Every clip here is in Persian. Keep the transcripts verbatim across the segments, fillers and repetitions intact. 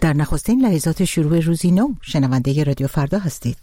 در نخستین لحظات شروع روزی نو شنونده رادیو فردا هستید.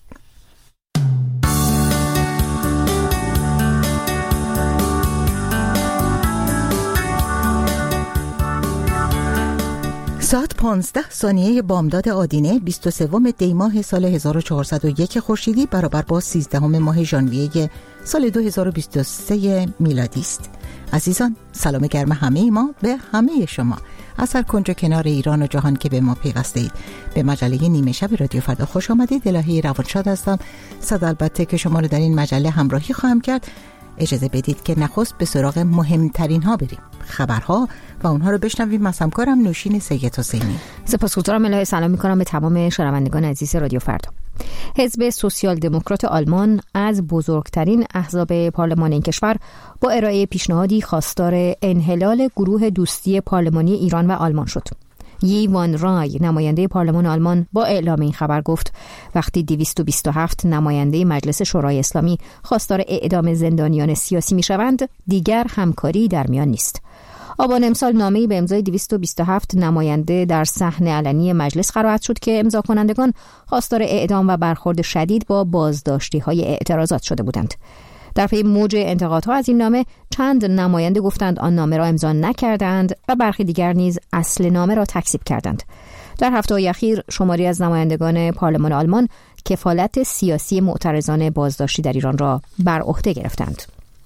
ساعت پانزده ثانیه بامداد آدینه بیست و سوم دی ماه سال هزار و چهارصد و یک خورشیدی برابر با سیزدهم ماه ژانویه سال دو هزار و بیست و سه میلادی است. عزیزان، سلام گرم همه ما به همه شما از هر کنج کنار ایران و جهان که به ما پیوسته اید. به مجله نیمه شب رادیو فردا خوش آمدید. الهی روانشاد هستم. صد البته که شما رو در این مجله همراهی خواهم کرد. اجازه بدید که نخست به سراغ مهمترین ها بریم، خبرها و اونها رو بشنویم از همکارم نوشین سید حسینی. سپاسگزارم. الهی سلام می‌کنم به تمام شنوندگان عزیز رادیو فردا. حزب سوسیال دموکرات آلمان از بزرگترین احزاب پارلمان این کشور با ارائه پیشنهادی خواستار انحلال گروه دوستی پارلمانی ایران و آلمان شد. یی وان رای، نماینده پارلمان آلمان، با اعلام این خبر گفت وقتی دویست و بیست و هفت نماینده مجلس شورای اسلامی خواستار اعدام زندانیان سیاسی میشوند، دیگر همکاری در میان نیست. آبان امسال نامه‌ای به امضای دویست و بیست و هفت نماینده در صحن علنی مجلس قرائت شد که امضا کنندگان خواستار اعدام و برخورد شدید با بازداشتی‌های اعتراضات شده بودند. در پی موج انتقادها از این نامه چند نماینده گفتند آن نامه را امضا نکردند و برخی دیگر نیز اصل نامه را تکذیب کردند. در هفته‌های اخیر شماری از نمایندگان پارلمان آلمان کفالت سیاسی معترضان بازداشتی در ایران را بر عهده گرفتند.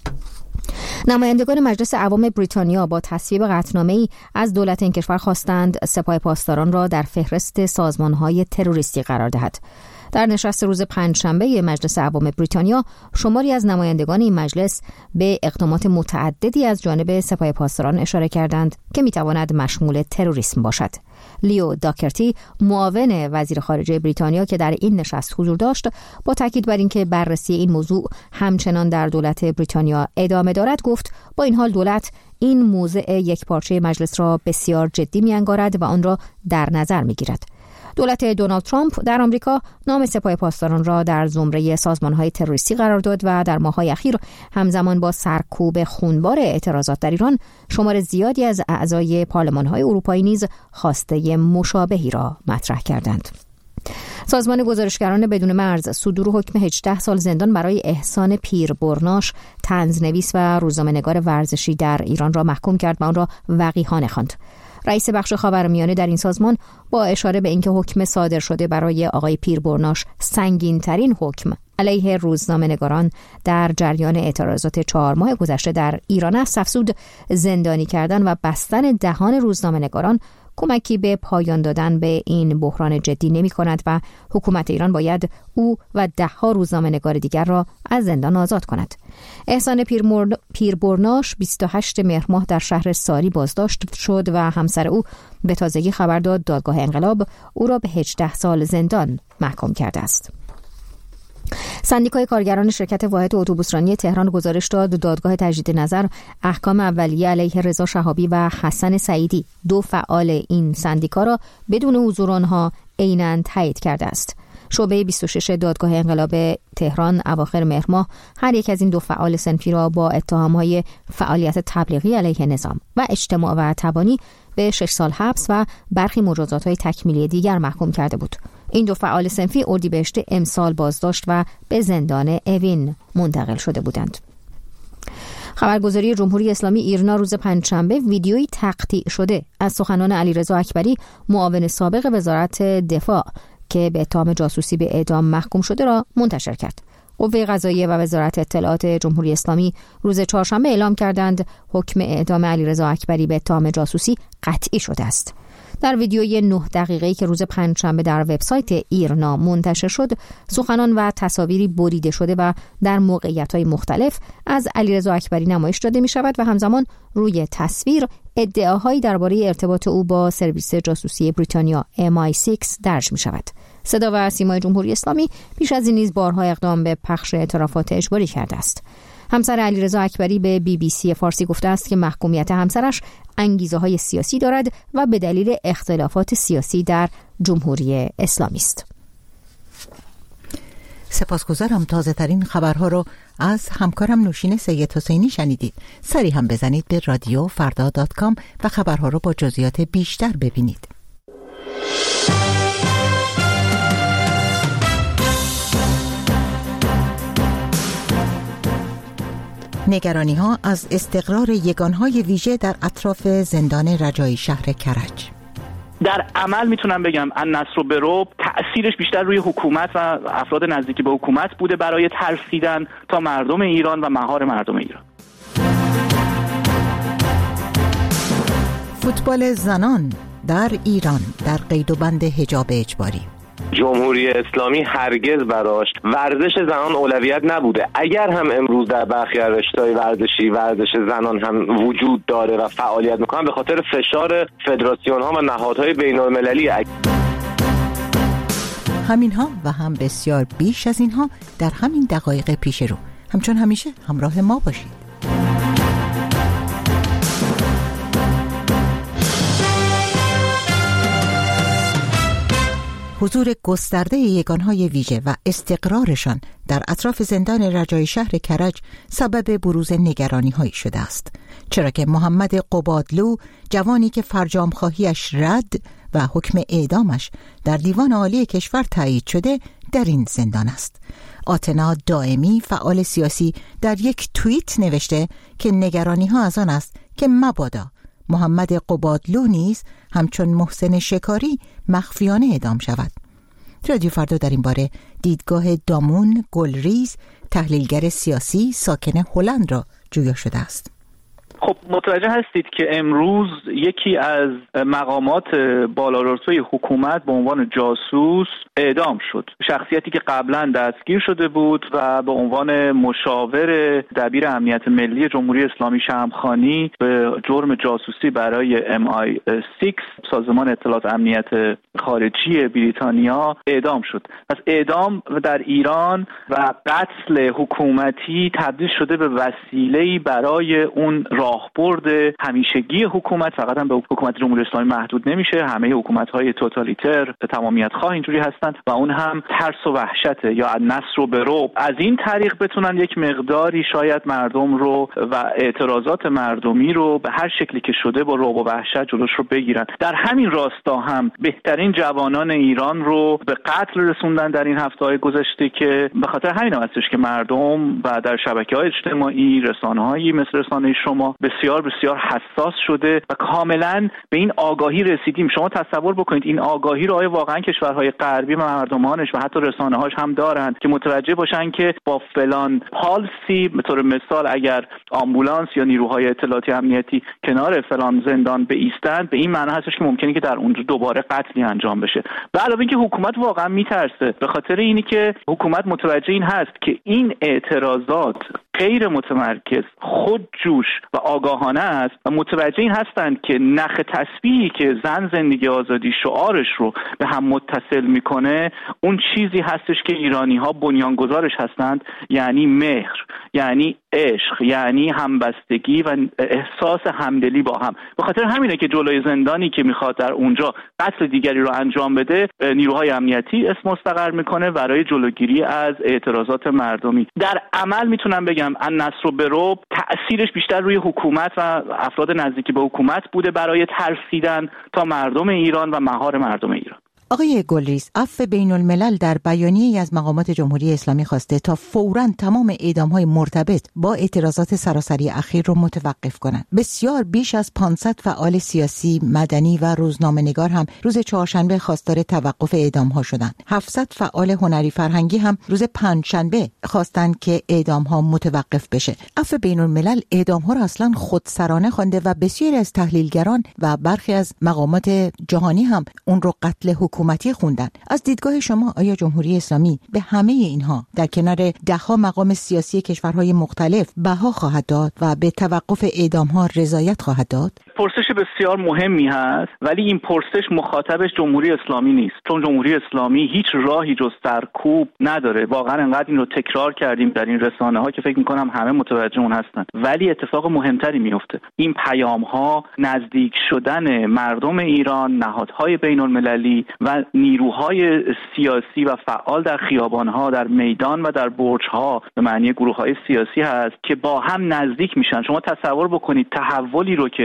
نمایندگان مجلس عوام بریتانیا با تصویب قطعنامه‌ای از دولت این کشور خواستند سپاه پاسداران را در فهرست سازمان‌های تروریستی قرار دهد. در نشست روز پنجشنبه مجلس عوام بریتانیا شماری از نمایندگان این مجلس به اقدامات متعددی از جانب سپاه پاسداران اشاره کردند که میتواند مشمول تروریسم باشد. لیو داکرتی، معاون وزیر خارجه بریتانیا که در این نشست حضور داشت، با تاکید بر اینکه بررسی این موضوع همچنان در دولت بریتانیا ادامه دارد گفت با این حال دولت این موضع یکپارچه مجلس را بسیار جدی می‌انگارد و آن را در نظر می‌گیرد. دولت دونالد ترامپ در آمریکا نام سپاه پاسداران را در زمره سازمان‌های تروریستی قرار داد و در ماه‌های اخیر همزمان با سرکوب خونبار اعتراضات در ایران شمار زیادی از اعضای پارلمان‌های اروپایی نیز خواسته مشابهی را مطرح کردند. سازمان گزارشگران بدون مرز صدور حکم هجده سال زندان برای احسان پیربرناش، طنزنویس و روزنامه‌نگار ورزشی در ایران را محکوم کرد و آن را وقیحانه خواند. رئیس بخش خاورمیانه در این سازمان با اشاره به اینکه حکم صادر شده برای آقای پیربرناش سنگین‌ترین حکم علیه روزنامه‌نگاران در جریان اعتراضات چهار ماه گذشته در ایران است، افزود زندانی کردن و بستن دهان روزنامه‌نگاران کمکی به پایان دادن به این بحران جدی نمی کند و حکومت ایران باید او و ده ها روزنامه‌نگار دیگر را از زندان آزاد کند. احسان پیربرناش بیست و هشتم مهر ماه در شهر ساری بازداشت شد و همسر او به تازگی خبر داد دادگاه انقلاب او را به هجده سال زندان محکوم کرده است. سندیکای کارگران شرکت واحد اتوبوسرانی تهران گزارش داد دادگاه تجدید نظر احکام اولیه علیه رضا شهابی و حسن سعیدی، دو فعال این سندیکا، را بدون حضور آنها عیناً تایید کرده است. شعبه بیست و شش دادگاه انقلاب تهران اواخر مهر ماه هر یک از این دو فعال صنفی را با اتهام‌های فعالیت تبلیغی علیه نظام و اجتماع و تبانی به شش سال حبس و برخی مجازات‌های تکمیلی دیگر محکوم کرده بود. این دو فعال صنفی اردیبهشت امسال بازداشت و به زندان اوین منتقل شده بودند. خبرگزاری جمهوری اسلامی ایرنا روز پنجشنبه ویدیویی تقطیع شده از سخنان علیرضا اکبری، معاون سابق وزارت دفاع که به اتهام جاسوسی به اعدام محکوم شده را منتشر کرد. قوه قضاییه و وزارت اطلاعات جمهوری اسلامی روز چهارشنبه اعلام کردند حکم اعدام علیرضا اکبری به اتهام جاسوسی قطعی شده است. در ویدیوی نه دقیقه‌ای که روز پنجشنبه در وبسایت ایرنا منتشر شد، سخنان و تصاویری بریده شده و در موقعیت‌های مختلف از علیرضا اکبری نمایش داده می‌شود و همزمان روی تصویر ادعاهایی درباره ارتباط او با سرویس جاسوسی بریتانیا ام آی شش درج می‌شود. صدا و سیمای جمهوری اسلامی پیش از این نیز بارها اقدام به پخش اعترافات اجباری کرده است. همسر علیرضا اکبری به بی بی سی فارسی گفته است که محکومیت همسرش انگیزه‌های سیاسی دارد و به دلیل اختلافات سیاسی در جمهوری اسلامی است. سپاسگزارم. تازه ترین خبرها رو از همکارم نوشین سید حسینی شنیدید. سری هم بزنید به رادیو فردا دات کام و خبرها رو با جزئیات بیشتر ببینید. نگرانی ها از استقرار یگانهای ویژه در اطراف زندان رجایی شهر کرج. در عمل میتونم بگم النصر به رعب تأثیرش بیشتر روی حکومت و افراد نزدیکی به حکومت بوده برای ترسیدن تا مردم ایران و مهار مردم ایران. فوتبال زنان در ایران در قید و بند حجاب اجباری. جمهوری اسلامی هرگز براش ورزش زنان اولویت نبوده. اگر هم امروز در برخی از رشته‌های ورزشی ورزش زنان هم وجود داره و فعالیت میکنن، به خاطر فشار فدراسیون ها و نهادهای بین المللی. همین ها و هم بسیار بیش از اینها در همین دقایق پیش رو. همچون همیشه همراه ما باشید. حضور گسترده یگانهای ویژه و استقرارشان در اطراف زندان رجایی شهر کرج سبب بروز نگرانی‌هایی شده است، چرا که محمد قبادلو، جوانی که فرجام‌خواهیش رد و حکم اعدامش در دیوان عالی کشور تایید شده در این زندان است. آتنا دائمی، فعال سیاسی، در یک توییت نوشته که نگرانی‌ها از آن است که مبادا محمد قبادلو نیز همچون محسن شکاری مخفیانه اعدام شود. رادیو فردا در این باره دیدگاه دامون گلریز، تحلیلگر سیاسی ساکن هلند را جویا شده است. خب متوجه هستید که امروز یکی از مقامات بالارتبه حکومت به عنوان جاسوس اعدام شد. شخصیتی که قبلا دستگیر شده بود و به عنوان مشاور دبیر امنیت ملی جمهوری اسلامی شمخانی به جرم جاسوسی برای ام آی شش سازمان اطلاعات امنیت خارجی بریتانیا اعدام شد. پس اعدام در ایران و قتل حکومتی تبدیل شده به وسیله‌ای برای اون راهبرد همیشگی حکومت. فقط هم به حکومت جمهوری اسلامی محدود نمیشه، همه حکومت‌های توتالیتر تمامیت خواه اینجوری هستند و اون هم ترس و وحشت یا النصر به رعب. از این طریق بتونن یک مقداری شاید مردم رو و اعتراضات مردمی رو به هر شکلی که شده با رعب و وحشت جلوش رو بگیرن. در همین راستا هم بهترین جوانان ایران رو به قتل رسوندن در این هفته‌های گذشته که به خاطر همین هم هستش که مردم و در شبکه‌های اجتماعی، رسانه‌هایی مثل رسانه شما بسیار بسیار حساس شده و کاملا به این آگاهی رسیدیم. شما تصور بکنید این آگاهی رو آیا واقعا کشورهای غربی و مردمانش و حتی رسانه‌هاش هم دارن که متوجه باشن که با فلان پالسی، به طور مثال اگر آمبولانس یا نیروهای اطلاعاتی امنیتی کنار فلان زندان بایستند، به این معنی هستش که ممکنه که در اونجا دوباره قتلی انجام بشه. به علاوه اینکه حکومت واقعا میترسه، به خاطر اینی که حکومت متوجه این هست که این اعتراضات غیر متمرکز، خودجوش و آگاهانه است و متوجه این هستند که نخ تسبیحی که زن، زندگی، آزادی شعارش رو به هم متصل میکنه اون چیزی هستش که ایرانی‌ها بنیانگذارش هستند، یعنی مهر، یعنی عشق، یعنی همبستگی و احساس همدلی با هم. به خاطر همینه که جلوی زندانی که میخواد در اونجا قتل دیگری رو انجام بده، نیروهای امنیتی اسم مستقر میکنه برای جلوگیری از اعتراضات مردمی. در عمل میتونم بگم النصر به رعب تأثیرش بیشتر روی حکومت و افراد نزدیکی به حکومت بوده برای ترسیدن تا مردم ایران و مهار مردم ایران. آقای گلریز، عفو بین الملل در بیانیه‌ای از مقامات جمهوری اسلامی خواسته تا فوراً تمام اعدام‌های مرتبط با اعتراضات سراسری اخیر رو متوقف کنند. بسیار بیش از پانصد فعال سیاسی، مدنی و روزنامه‌نگار هم روز چهارشنبه خواستار توقف اعدام‌ها شدند. هفتصد فعال هنری فرهنگی هم روز پنجشنبه خواستند که اعدام‌ها متوقف بشه. عفو بین الملل اعدام‌ها را اصلاً خودسرانه خوانده و بسیاری از تحلیلگران و برخی از مقامات جهانی هم اون رو قتل حکومت حکومتی خوندن. از دیدگاه شما آیا جمهوری اسلامی به همه اینها در کنار دهها مقام سیاسی کشورهای مختلف بها خواهد داد و به توقف اعدام‌ها رضایت خواهد داد؟ پرسش بسیار مهمی هست، ولی این پرسش مخاطبش جمهوری اسلامی نیست، چون جمهوری اسلامی هیچ راهی جز سرکوب نداره. واقعا انقدر این رو تکرار کردیم در این رسانه ها که فکر میکنم همه متوجه اون هستن، ولی اتفاق مهمتری میفته. این پیام ها نزدیک شدن مردم ایران، نهادهای بین المللی و نیروهای سیاسی و فعال در خیابان ها، در میدان و در برج ها به معنی گروه های سیاسی هست که با هم نزدیک میشن. شما تصور بکنید تحولی رو که در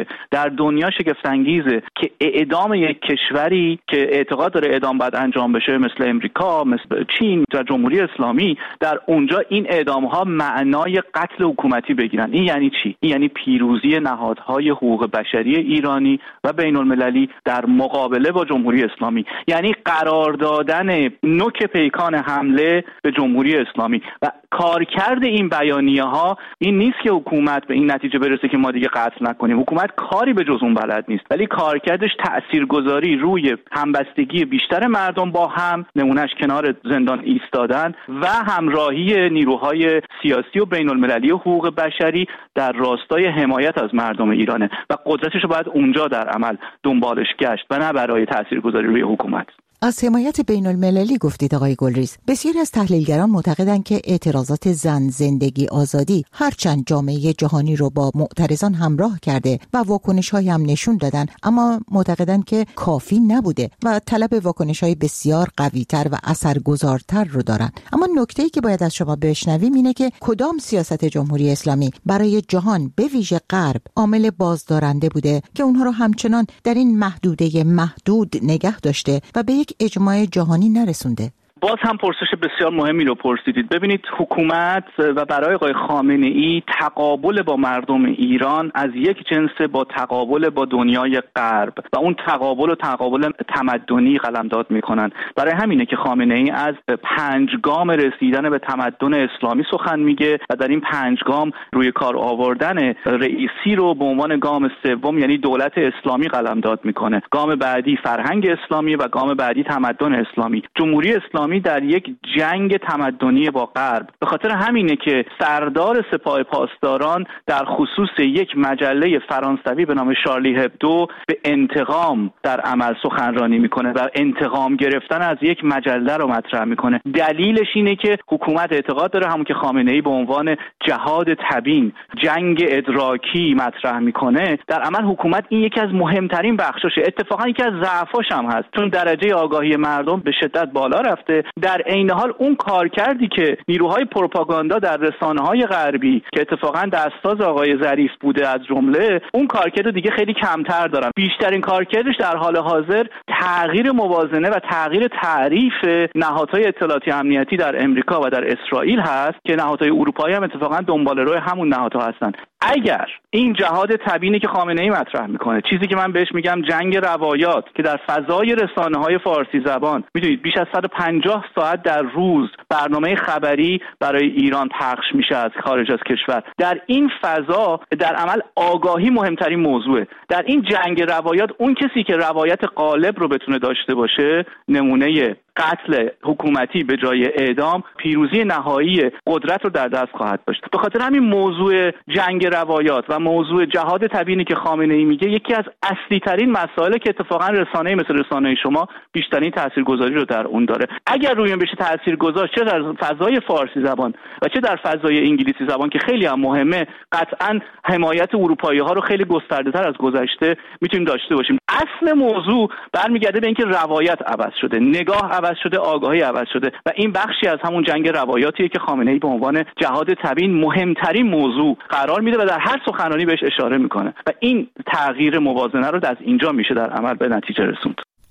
در دنیا شگفت انگیزه که اعدام یک کشوری که اعتقاد داره اعدام باید انجام بشه مثل امریکا، مثل چین و جمهوری اسلامی، در اونجا این اعدام‌ها معنای قتل حکومتی بگیرن. این یعنی چی؟ این یعنی پیروزی نهادهای حقوق بشری ایرانی و بین‌المللی در مقابله با جمهوری اسلامی، یعنی قرار دادن نوک پیکان حمله به جمهوری اسلامی. و کارکرد این بیانیه ها این نیست که حکومت به این نتیجه برسه که ما دیگه قتل نکنیم. حکومت کاری به جز اون بلد نیست، ولی کارکردش تاثیرگذاری روی همبستگی بیشتر مردم با هم، نمونهش کنار زندان ایستادن و همراهی نیروهای سیاسی و بین‌المللی حقوق بشری در راستای حمایت از مردم ایرانه و قدرتش رو باید اونجا در عمل دنبالش گشت و نه برای تاثیرگذاری روی حکومت. از حمایت بین المللی گفتید آقای گلریز. بسیاری از تحلیلگران معتقدند که اعتراضات زن، زندگی، آزادی هرچند جامعه جهانی رو با معترضان همراه کرده و واکنش‌هایی هم نشون دادن، اما معتقدند که کافی نبوده و طلب واکنش‌های بسیار قوی‌تر و اثرگذارتر رو دارن. اما نکته‌ای که باید از شما بشنویم اینه که کدام سیاست جمهوری اسلامی برای جهان به ویژه غرب عامل بازدارنده بوده که اونها رو همچنان در این محدوده محدود نگه داشته و به یک اجماع جهانی نرسونده؟ باز هم پرسش بسیار مهمی رو پرسیدید. ببینید، حکومت و برای آقای خامنه ای تقابل با مردم ایران از یک جنس با تقابل با دنیای غرب و اون تقابل و تقابل تمدنی قلمداد میکنن. برای همینه که خامنه ای از پنج گام رسیدن به تمدن اسلامی سخن میگه و در این پنج گام روی کار آوردن رئیسی رو به عنوان گام سوم، یعنی دولت اسلامی، قلمداد میکنه. گام بعدی فرهنگ اسلامی و گام بعدی تمدن اسلامی. جمهوری اسلامی در یک جنگ تمدنی با غرب. به خاطر همینه که سردار سپاه پاسداران در خصوص یک مجله فرانسوی به نام شارلی هبدو به انتقام در عمل سخنرانی میکنه و انتقام گرفتن از یک مجله رو مطرح میکنه. دلیلش اینه که حکومت اعتقاد داره همون که خامنه ای به عنوان جهاد تبیین، جنگ ادراکی مطرح میکنه، در عمل حکومت این یکی از مهمترین بخشاشه. اتفاقا یکی از ضعفاش هم هست، چون درجه آگاهی مردم به شدت بالا رفته. در عین حال اون کارکردی که نیروهای پروپاگاندا در رسانه‌های غربی که اتفاقا دستاز آقای ظریف بوده از جمله، اون کارکردو دیگه خیلی کمتر دارن. بیشترین کارکردش در حال حاضر تغییر موازنه و تغییر تعریف نهادهای اطلاعاتی امنیتی در امریکا و در اسرائیل هست که نهادهای اروپایی هم اتفاقا دنباله‌رو همون نهادها هستن. اگر این جهاد تبیینی که خامنه ای مطرح میکنه، چیزی که من بهش میگم جنگ روایات، که در فضای رسانه‌های فارسی زبان میدونید بیش از صد و پنجاه ساعت در روز برنامه خبری برای ایران پخش میشه از خارج از کشور، در این فضا در عمل آگاهی مهمترین موضوعه. در این جنگ روایات اون کسی که روایت غالب رو بتونه داشته باشه، نمونه قتل حکومتی به جای اعدام، پیروزی نهایی قدرت رو در دست خواهد داشت. به خاطر همین موضوع جنگ روایات و موضوع جهاد تبیینی که خامنه ای میگه یکی از اصلی ترین مسائلی که اتفاقا رسانه‌ای مثل رسانه شما بیشترین تاثیرگذاری رو در اون داره. اگر روی این بشه تاثیرگذار، چه در فضای فارسی زبان و چه در فضای انگلیسی زبان که خیلی هم مهمه، قطعا حمایت اروپایی‌ها رو خیلی گسترده‌تر از گذشته میتونیم داشته باشیم. اصل موضوع برمیگرده به اینکه روایت عوض شده، نگاه عوض شده، آگاهی عوض شده و این بخشی از همون جنگ روایاتیه که خامنه ای به عنوان جهاد تبیین مهمترین موضوع قرار میده و در هر سخنرانی بهش اشاره میکنه و این تغییر موازنه رو از اینجا میشه در عمل به نتیجه رسوند.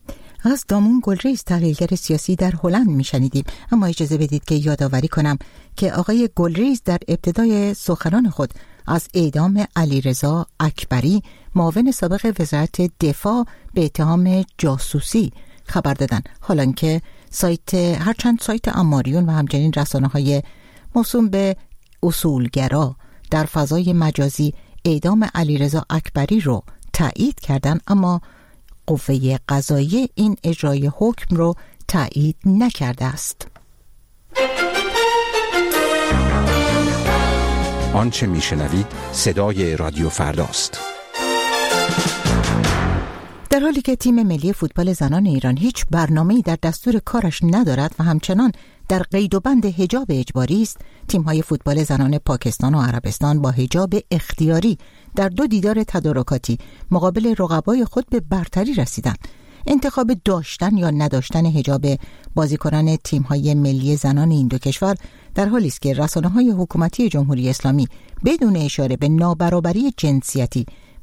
از دامون گلریز، تحلیلگر سیاسی در هلند میشنیدیم. اما اجازه بدید که یادآوری کنم که آقای گلریز در ابتدای سخنان خود از اعدام علیرضا اکبری، معاون سابق وزارت دفاع، به اتهام جاسوسی خبر دادن، حالان که سایت هرچند سایت اماریون و همچنین رسانه‌های موسوم به اصولگرا در فضای مجازی اعدام علیرضا اکبری رو تایید کردن، اما قوه قضاییه این اجرای حکم رو تایید نکرده است. آنچه میشنوید صدای رادیو فرداست. در حالی که تیم ملی فوتبال زنان ایران هیچ برنامه‌ای در دستور کارش ندارد و همچنان در قید و بند حجاب اجباری است، تیم‌های فوتبال زنان پاکستان و عربستان با حجاب اختیاری در دو دیدار تدارکاتی مقابل رقبای خود به برتری رسیدند. انتخاب داشتن یا نداشتن حجاب بازیکنان تیم‌های ملی زنان این دو کشور در حالی است که رسانه‌های حکومتی جمهوری اسلامی بدون اشاره به نابرابری جنسیتی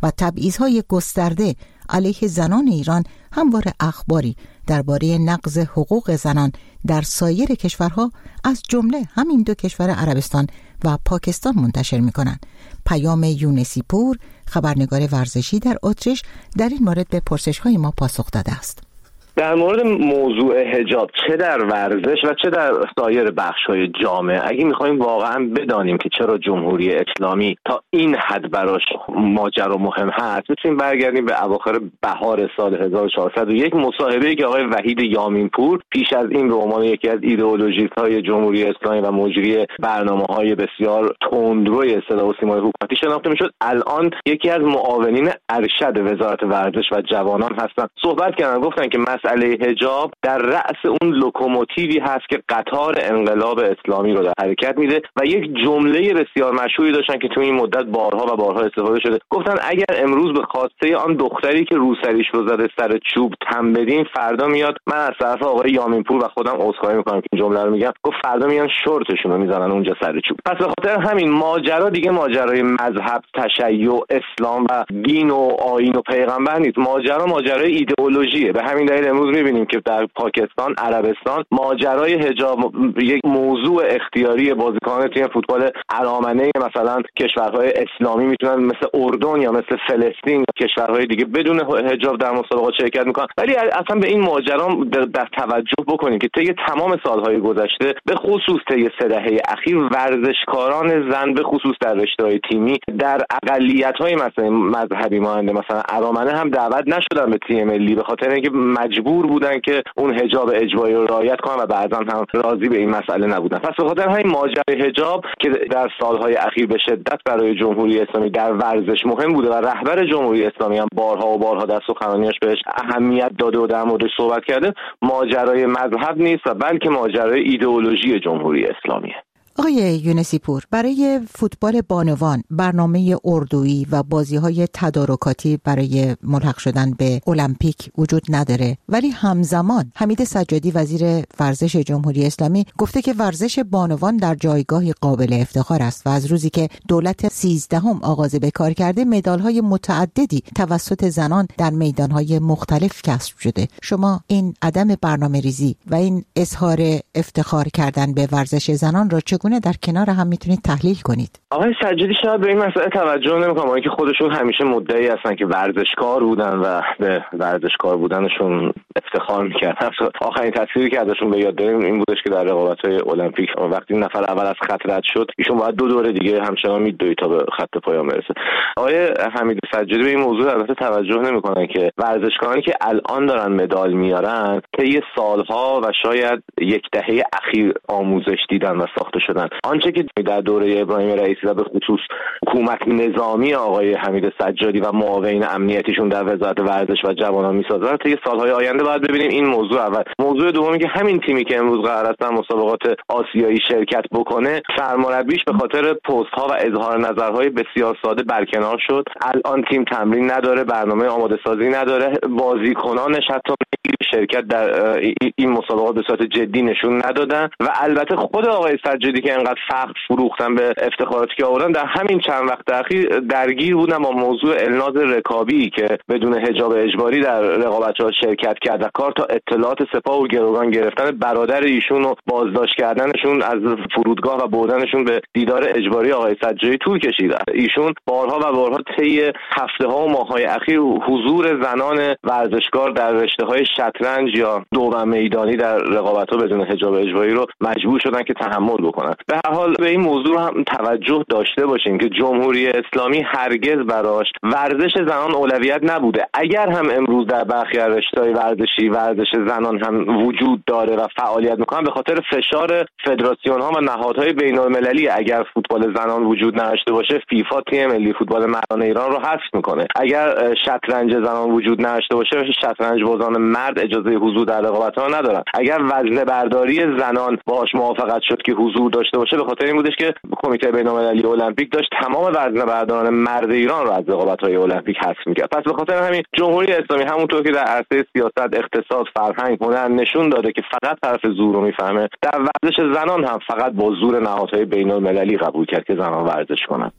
و تبعیض‌های گسترده علیه زنان ایران همواره اخباری درباره نقض حقوق زنان در سایر کشورها از جمله همین دو کشور عربستان و پاکستان منتشر می‌کنند. پیام یونسی پور، خبرنگار ورزشی در اتریش، در این مورد به پرسش‌های ما پاسخ داده است. در مورد موضوع حجاب چه در ورزش و چه در سایر بخش‌های جامعه، اگه می‌خوایم واقعا بدانیم که چرا جمهوری اسلامی تا این حد براش ماجرا مهم هست، می‌تونیم برگردیم به اواخر بهار سال هزار و چهارصد و یک، مصاحبه‌ای که آقای وحید یامین‌پور پیش از این به عنوان یکی از ایدئولوژیست‌های جمهوری اسلامی و مجری برنامه‌های بسیار تندروی صدا و سیمای حکومتی شناخته می‌شد، الان یکی از معاونین ارشد وزارت ورزش و جوانان هستند. صحبت کردن، گفتن که مسئله حجاب در رأس اون لوکوموتیوی هست که قطار انقلاب اسلامی رو در حرکت میده و یک جمله بسیار مشهوری داشتن که تو این مدت بارها و بارها استفاده شده. گفتن اگر امروز به خواسته آن دختری که روسریش رو زده سر چوب تن بدین، فردا میاد، من از طرف آقای یامین‌پور و خودم عذرخواهی میکنم که این جمله رو میگم، گفت فردا میان شورتشون رو میزنن اونجا سر چوب. پس به خاطر همین ماجرا دیگه ماجرای مذهب، تشیع، اسلام و دین و آیین و پیغمبر نیست، ماجرا ماجرای ایدئولوژیه. به همین دلیل امروز می‌بینیم که در پاکستان، عربستان ماجرای حجاب یک موضوع اختیاری بازیکنان تیم فوتبال ارامنه مثلا کشورهای اسلامی میتونن مثل اردن یا مثل فلسطین یا کشورهای دیگه بدون حجاب در مسابقات شرکت میکنن. ولی اصلا به این ماجرا در توجه بکنیم که طی تمام سالهای گذشته، به خصوص طی سه دهه اخیر، ورزشکاران زن به خصوص در رشته‌های تیمی در اقلیت‌های مثلا مذهبی مانند مثلا ارامنه هم دعوت نشدن به تیم ملی، به خاطر اینکه مجبور بودن که اون حجاب اجباری رو رعایت کنن و بعضا هم راضی به این مسئله نبودن. پس به خاطر همین ماجرای حجاب که در سالهای اخیر به شدت برای جمهوری اسلامی در ورزش مهم بوده و رهبر جمهوری اسلامی هم بارها و بارها در سخنرانیاش بهش اهمیت داده و در موردش صحبت کرده، ماجرای مذهب نیست و بلکه ماجرای ایدئولوژی جمهوری اسلامیه. آقای یونسی پور، برای فوتبال بانوان برنامه اردویی و بازی‌های تدارکاتی برای ملحق شدن به المپیک وجود نداره، ولی همزمان حمید سجادی وزیر ورزش جمهوری اسلامی گفته که ورزش بانوان در جایگاهی قابل افتخار است و از روزی که دولت سیزدهم آغاز به کار کرده، مدال‌های متعددی توسط زنان در میدان‌های مختلف کسب شده. شما این عدم برنامه‌ریزی و این اظهار افتخار کردن به ورزش زنان را چه در کنار هم میتونید تحلیل کنید؟ آقای سجادی شاید به این مسئله توجه نمی‌کنن، اونایی که خودشون همیشه مدعی هستن که ورزشکار بودن و به ورزشکار بودنشون افتخار می‌کردن. آخرین تصویری که ازشون به یاد داریم این بودش که در رقابت‌های المپیک وقتی نفر اول از خط رد شد، ایشون باید دو دوره دیگه همچنان میدوید تا به خط پایان برسه. آقای حمید سجادی به این موضوع البته توجه نمی‌کنن که ورزشکارانی که الان دارن مدال میارن طی سالها و شاید یک دهه اخیر آموزش دیدن و ساخته شدن. آنچه که در دوره ابراهیم رئیسی و به خصوص حکومت نظامی آقای حمید سجادی و معاونین امنیتیشون در وزارت ورزش و جوانان میسازن، طی سالهای آینده باید ببینیم این موضوع اول. موضوع دومی که همین تیمی که امروز قرار است در مسابقات آسیایی شرکت بکنه، سرمربیش به خاطر پست ها و اظهار نظرهای بسیار ساده برکنار شد. الان تیم تمرین نداره، برنامه آماده سازی نداره، بازیکنانش حتی شرکت در این مسابقات به صورت جدی نشون ندادن و البته خود آقای سجادی که انقدر فخر فروختن به افتخاراتی که آوردن در همین چند وقت اخیر درگیر بودن با موضوع الناز رکابی که بدون حجاب اجباری در رقابت‌ها شرکت کرد و کار تا اطلاعات سپاه و گروگان گرفتن برادر ایشون و بازداشت کردنشون از فرودگاه و بردنشون به دیدار اجباری آقای سجادی طول کشید. ایشون بارها و بارها طی هفته‌ها و ماه‌های اخیر حضور زنان ورزشکار در رشته‌های شطرنج یا دوم میدانی در رقابت‌ها بدون حجاب اجباری رو مجبور شدن که تحمل بکنن. به هر حال به این موضوع هم توجه داشته باشیم که جمهوری اسلامی هرگز براش ورزش زنان اولویت نبوده. اگر هم امروز در برخی از رشته‌های ورزشی ورزش زنان هم وجود داره و فعالیت میکنن، به خاطر فشار فدراسیون‌ها و نهادهای بین‌المللی. اگر فوتبال زنان وجود نداشته باشه، فیفا تیم ملی فوتبال مردان ایران رو حذف میکنه. اگر شطرنج زنان وجود نداشته باشه، شطرنج بازان مرد اجازه حضور در رقابت‌ها ندارن. اگر وزنه برداری زنان باهاش موافقت شد که حضور داشته باشه، به خاطر این بودش که کمیته بین‌المللی المپیک داشت تمام وزنه برداران مرد ایران رو از رقابت‌های المپیک حذف می‌کرد. پس به خاطر همین جمهوری اسلامی همونطور که در عرصه سیاست، اقتصاد، فرهنگ، هنر نشون داده که فقط طرف زور رو میفهمه، در ورزش زنان هم فقط با زور نهادهای بین‌المللی قبول کرد که زنان ورزش کنن.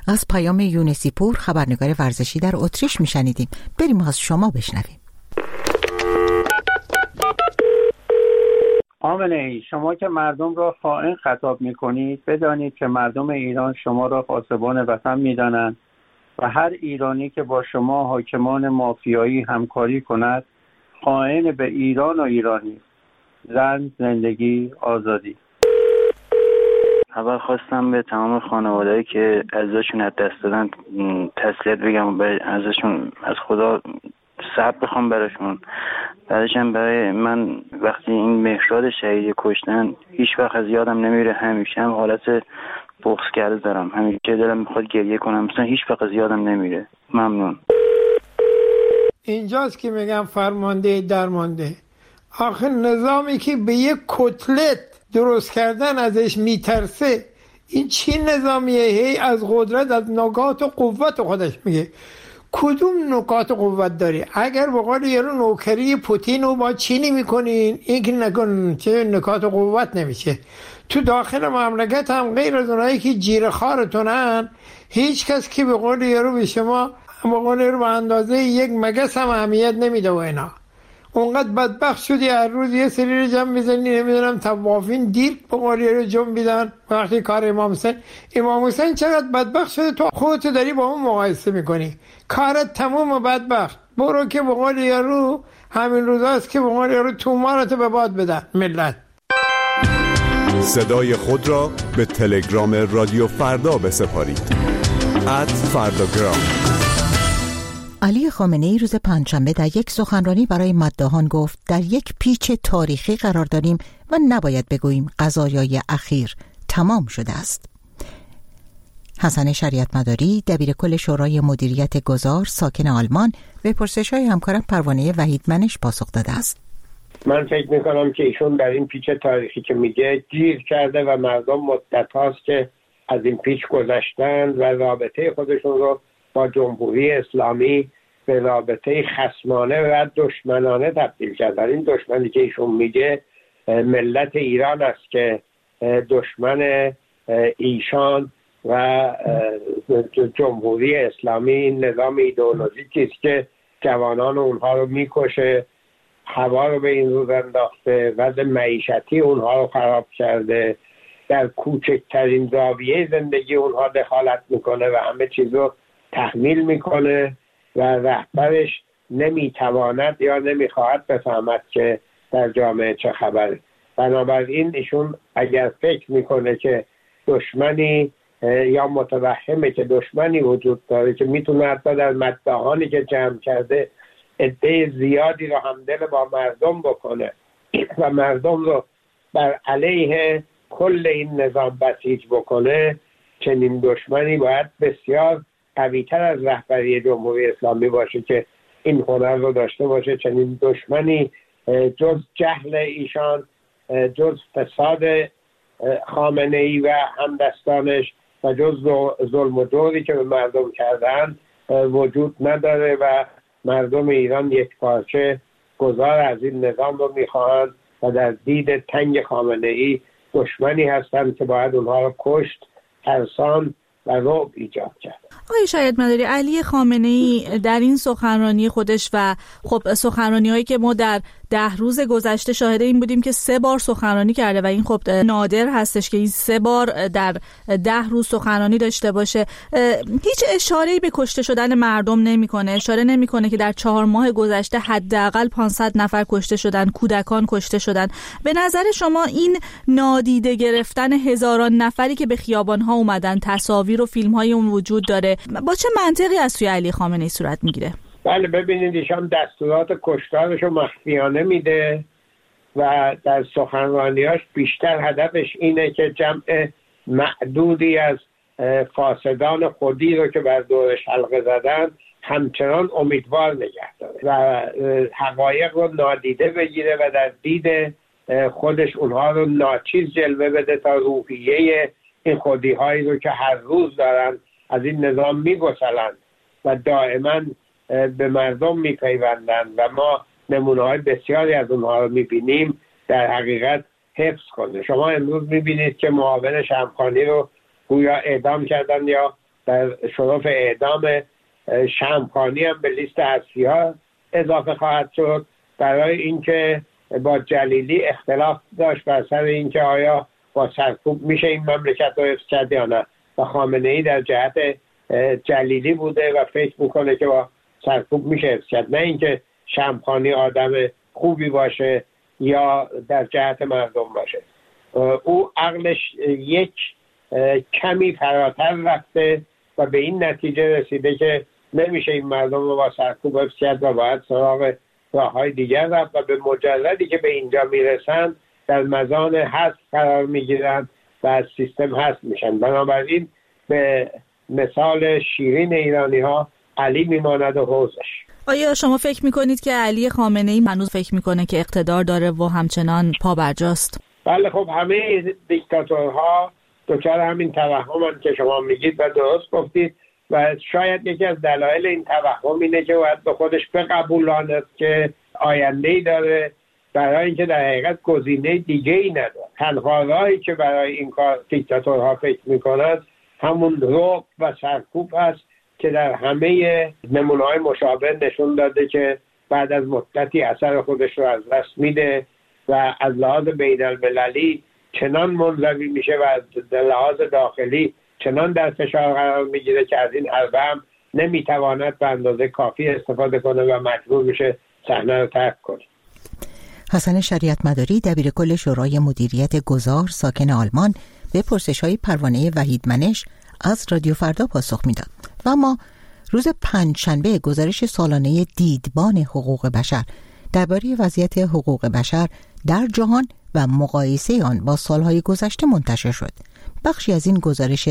از پیام یونسی پور، خبرنگار ورزشی در اتریش میشنیدیم. بریم از شما بشنویم. آمنه ای، شما که مردم را خائن خطاب میکنید، بدانید که مردم ایران شما را پاسبان وطن میدانند و هر ایرانی که با شما حاکمان مافیایی همکاری کند خائن به ایران و ایرانی. زن، زندگی، آزادی. اول خواستم به تمام خانواده‌ای که عزیزشون از دست دادن تسلیت بگم و ازشون از خدا صبر بخوام براشون. بعدش هم برای من وقتی این مهراد شهیدی کشتن هیچ وقت از یادم نمیره، همیشه هم حالت بغض کرده دارم، همیشه دلم میخواد گریه کنم، مثلا هیچ وقت از یادم نمیره. ممنون. اینجاست که میگم فرمانده درمانده. آخه نظامی که به یک کتلت درست کردن ازش میترسه، این چی نظامیه؟ هی از قدرت، از نکات و قوت خودش میگه. کدوم نکات قوت داری؟ اگر به قول یارو نوکری پوتین رو با چینی میکنین، این که نکن چه نکات قوت نمیشه. تو داخل مملکت هم غیر از اونایی که جیر خارتونن، هیچ کس که به قول یارو به شما به قول یارو به اندازه یک مگس هم اهمیت نمیده و اینا. اونقدر بدبخت شدی هر روز یه سری رو جمع میزنی، نمیدونم توافین دیر به قول یارو جمع بیدن وقتی کار امام حسین. امام حسین چقدر بدبخت شده تو خودتو داری با اون مقایسه میکنی. کارت تموم و بدبخت. برو که به قول یارو همین روزاست که به قول یارو تومارتو به باد بدن ملت. صدای خود را به تلگرام رادیو فردا بسپارید. ات فرداگرام. علی خامنه‌ای روز پنجشنبه در یک سخنرانی برای مداحان گفت در یک پیچ تاریخی قرار داریم و نباید بگوییم قضایای اخیر تمام شده است. حسن شریعت مداری، دبیر کل شورای مدیریت گذار ساکن آلمان، به پرسش‌های همکارم پروانه وحیدمنش پاسخ داده است. من فکر میکنم که ایشون در این پیچ تاریخی که میگه گیر کرده و مردم مدت هاست که از این پیچ گذشتن و رابطه خودشون رو با جمهوری اسلامی به رابطه خصمانه و دشمنانه تبدیل کردن. این دشمنی که ایشون میگه ملت ایران است که دشمن ایشان و جمهوری اسلامی این نظام ایدئولوژیکی است که جوانان اونها رو میکشه، هوا رو به این روز انداخته، وضع معیشتی اونها رو خراب کرده، در کوچکترین زاویه زندگی اونها دخالت میکنه و همه چیز رو تحمیل میکنه و رهبرش نمیتواند یا نمیخواهد بفهمد که در جامعه چه خبره. بنابراین ایشون اگر فکر میکنه که دشمنی یا متوهمه که دشمنی وجود داره که میتونه حتی در مداحانی که جمع کرده عده زیادی رو همدل با مردم بکنه و مردم رو بر علیه کل این نظام بسیج بکنه، چنین دشمنی باید بسیار قوی‌تر از رهبری جمهوری اسلامی باشه که این هنر رو داشته باشه. چنین دشمنی جز جهل ایشان، جز فساد خامنه‌ای و همدستانش و جز ظلم و جوری که به مردم کردن وجود نداره و مردم ایران یک پارچه گذار از این نظام رو میخواهند و در دید تنگ خامنه‌ای دشمنی هستند که باید اونها رو کشت، ترسان و رعب ایجاد کرد. آقای شریعت مداری، علی خامنه‌ای در این سخنرانی خودش و خب سخنرانی‌هایی که ما در ده روز گذشته شاهد این بودیم که سه بار سخنرانی کرده و این خب نادر هستش که این سه بار در ده روز سخنرانی داشته باشه، هیچ اشاره‌ای به کشته شدن مردم نمی‌کنه، اشاره نمی‌کنه که در چهار ماه گذشته حداقل پانصد نفر کشته شدن، کودکان کشته شدن. به نظر شما این نادیده گرفتن هزاران نفری که به خیابان‌ها اومدن، تصاویر و فیلم‌های اون وجود داره، با چه منطقی از سوی علی خامنه‌ای صورت میگیره؟ بله، ببینید ایشان دستورات کشتارش رو مخفیانه میده و در سخنرانیاش بیشتر هدفش اینه که جمع معدودی از فاسدان خودی رو که بر دورش حلقه زدن همچنان امیدوار نگه داره و حقایق رو نادیده بگیره و در دید خودش اونها رو ناچیز جلوه بده تا روحیه این خودی هایی رو که هر روز دارن از این نظام میگسلند و دائما به مردم میپیوندن و ما نمونه های بسیاری از اونها رو میبینیم در حقیقت حفظ کنه. شما امروز میبینید که معاون شمخانی رو گویا اعدام کردن یا در شرف اعدام شمخانی هم به لیست اصلی‌ها اضافه خواهد شد. برای اینکه با جلیلی اختلاف داشت بر سر اینکه آیا با سرکوب میشه این مملکت رو حفظ کرد یا نه و خامنه‌ای در جهت جلیلی بوده و فکر میکنه که با سرکوب میشه حفظ کرد، نه اینکه شمخانی آدم خوبی باشه یا در جهت مردم باشه. او عقلش یک کمی فراتر رفته و به این نتیجه رسیده که نمیشه این مردم رو با سرکوب حفظ کرد و باید سراغ راه‌های دیگر رفت و به مجردی که به اینجا میرسن در مزان حذف قرار میگیرن و از سیستم حذف میشن. بنابراین به مثال شیرین ایرانی ها علی میماند و حوزش. آیا شما فکر میکنید که علی خامنه‌ای هنوز فکر میکنه که اقتدار داره و همچنان پابرجاست؟ بله، خب همه دیکتاتورها دچار همین توهمن که شما میگید و درست گفتید و شاید یکی از دلایل این توهم اینه که باید به خودش بقبولاند که آینده‌ای داره، برای اینکه در حقیقت گزینه دیگه‌ای نداره. تنها راهی که برای این کار دیکتاتورها فکر میکنند همون رعب و سرکوب هست که در همه نمونه‌های مشابه نشون داده که بعد از مدتی اثر خودش رو از دست میده و از لحاظ بین‌المللی چنان منزوی میشه و از لحاظ داخلی چنان در فشار قرار میگیره که از این حربه هم نمیتواند به اندازه کافی استفاده کنه و مجبور میشه صحنه رو ترک کنه. حسن شریعت مداری دبیرکل شورای مدیریت گذار ساکن آلمان به پرسش‌های پروانه وحید منش از رادیو فردا پاسخ میداد. و اما روز پنجشنبه گزارش سالانه دیدبان حقوق بشر درباره وضعیت حقوق بشر در جهان و مقایسه آن با سالهای گذشته منتشر شد. بخشی از این گزارش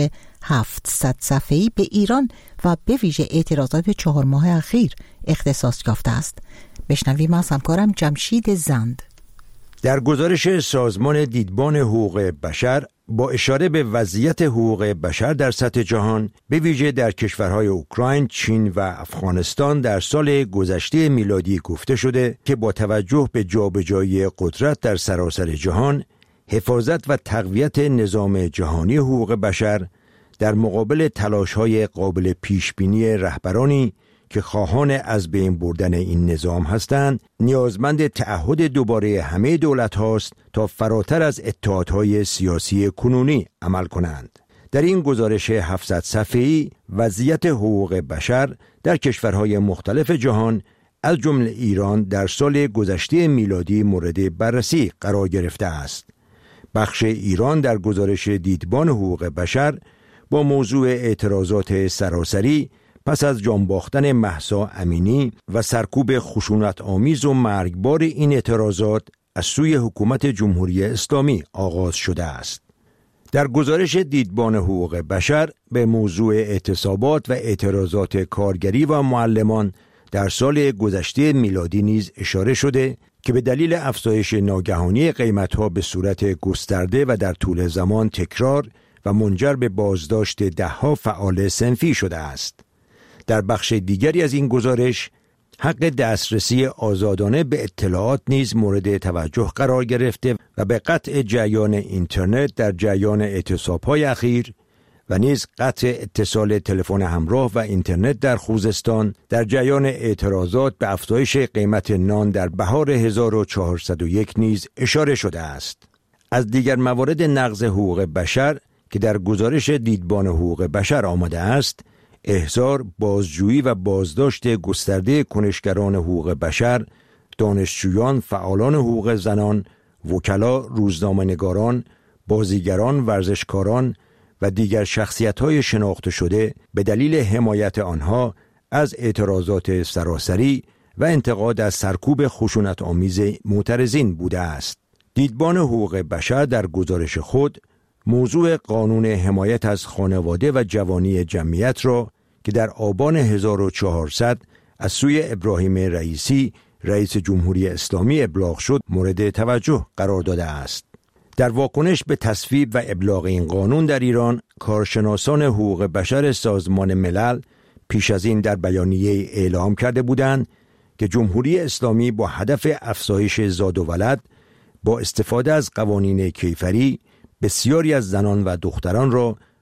هفتصد صفحه‌ای به ایران و به ویژه اعتراضات چهار ماه اخیر اختصاص یافته است. بشنویم از همکارم جمشید زند. در گزارش سازمان دیدبان حقوق بشر با اشاره به وضعیت حقوق بشر در سطح جهان، به ویژه در کشورهای اوکراین، چین و افغانستان در سال گذشته میلادی گفته شده که با توجه به جابجایی قدرت در سراسر جهان، حفاظت و تقویت نظام جهانی حقوق بشر در مقابل تلاش‌های قابل پیشبینی رهبرانی که خواهان از بین بردن این نظام هستند، نیازمند تعهد دوباره همه دولت هاست تا فراتر از اتحادهای سیاسی کنونی عمل کنند. در این گزارش هفتصد صفحه‌ای وضعیت حقوق بشر در کشورهای مختلف جهان از جمله ایران در سال گذشته میلادی مورد بررسی قرار گرفته است. بخش ایران در گزارش دیدبان حقوق بشر با موضوع اعتراضات سراسری پس از جان باختن مهسا امینی و سرکوب خشونت آمیز و مرگبار این اعتراضات از سوی حکومت جمهوری اسلامی آغاز شده است. در گزارش دیدبان حقوق بشر به موضوع اعتصابات و اعتراضات کارگری و معلمان در سال گذشته میلادی نیز اشاره شده که به دلیل افزایش ناگهانی قیمت‌ها به صورت گسترده و در طول زمان تکرار و منجر به بازداشت ده‌ها فعال صنفی شده است. در بخش دیگری از این گزارش حق دسترسی آزادانه به اطلاعات نیز مورد توجه قرار گرفته و به قطع جریان اینترنت در جریان اعتصاب‌های اخیر و نیز قطع اتصال تلفن همراه و اینترنت در خوزستان در جریان اعتراضات به افزایش قیمت نان در بهار هزار و چهارصد و یک نیز اشاره شده است. از دیگر موارد نقض حقوق بشر که در گزارش دیدبان حقوق بشر آمده است، احضار، بازجویی و بازداشت گسترده کنشگران حقوق بشر، دانشجویان، فعالان حقوق زنان، وکلا، روزنامه‌نگاران، بازیگران، ورزشکاران و دیگر شخصیت‌های شناخته شده به دلیل حمایت آنها از اعتراضات سراسری و انتقاد از سرکوب خشونت‌آمیز معترضین بوده است. دیدبان حقوق بشر در گزارش خود موضوع قانون حمایت از خانواده و جوانی جمعیت را که در آبان هزار و چهارصد از سوی ابراهیم رئیسی رئیس جمهوری اسلامی ابلاغ شد مورد توجه قرار داده است. در واکنش به تصویب و ابلاغ این قانون در ایران، کارشناسان حقوق بشر سازمان ملل پیش از این در بیانیه اعلام کرده بودند که جمهوری اسلامی با هدف افزایش زاد و ولد با استفاده از قوانین کیفری بسیاری از زنان و دختران را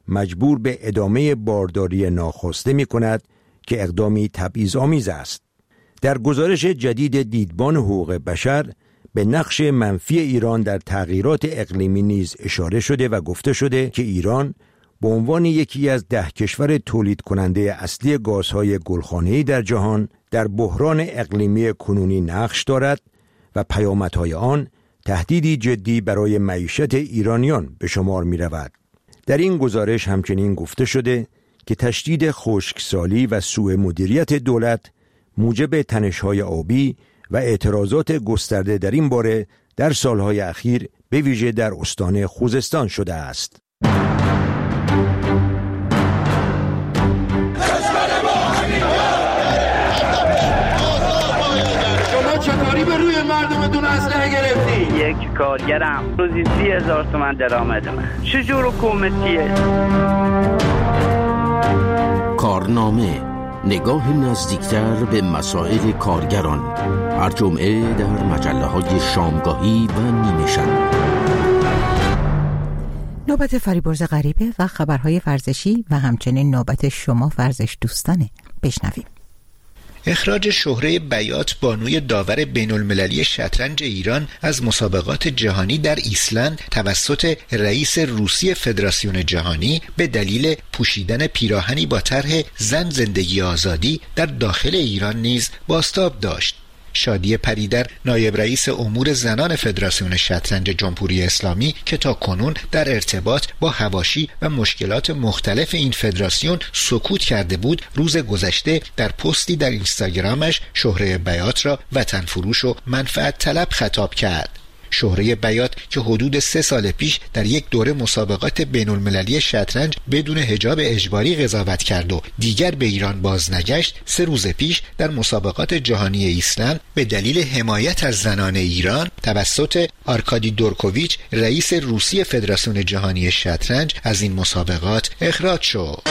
مجبور به ادامه بارداری ناخواسته می کند که اقدامی تبعیض‌آمیز است. در گزارش جدید دیدبان حقوق بشر به نقش منفی ایران در تغییرات اقلیمی نیز اشاره شده و گفته شده که ایران به عنوان یکی از ده کشور تولید کننده اصلی گازهای گلخانه‌ای در جهان در بحران اقلیمی کنونی نقش دارد و پیامدهای آن تهدیدی جدی برای معیشت ایرانیان به شمار می رود. در این گزارش همچنین گفته شده که تشدید خشکسالی و سوء مدیریت دولت موجب تنش‌های آبی و اعتراضات گسترده در این باره در سالهای اخیر به ویژه در استان خوزستان شده است. چطوری به روی مردمتون اسلحه گرفتی؟ یک کارگرم روزی سی هزار تومن درآمدمه. چجور حکومتیه؟ کارنامه، نگاه نزدیکتر به مسائل کارگران، هر جمعه در مجله های شامگاهی و نیمه شب. نوبت فریبرز غریبه و خبرهای ورزشی و همچنین نوبت شما ورزش دوستانه. بشنویم. اخراج شهره بیات بانوی داور بین المللی شطرنج ایران از مسابقات جهانی در ایسلند توسط رئیس روسی فدراسیون جهانی به دلیل پوشیدن پیراهنی با طرح زن زندگی آزادی در داخل ایران نیز بازتاب داشت. شادی پریدر نایب رئیس امور زنان فدراسیون شطرنج جمهوری اسلامی که تا کنون در ارتباط با حواشی و مشکلات مختلف این فدراسیون سکوت کرده بود، روز گذشته در پستی در اینستاگرامش شهره بیات را وطن فروش و منفعت طلب خطاب کرد. شهره بیات که حدود سه سال پیش در یک دوره مسابقات بین المللی شطرنج بدون حجاب اجباری قضاوت کرد و دیگر به ایران باز نگشت، سه روز پیش در مسابقات جهانی ایسلند به دلیل حمایت از زنان ایران توسط آرکادی دورکوویچ رئیس روسی فدراسیون جهانی شطرنج از این مسابقات اخراج شد.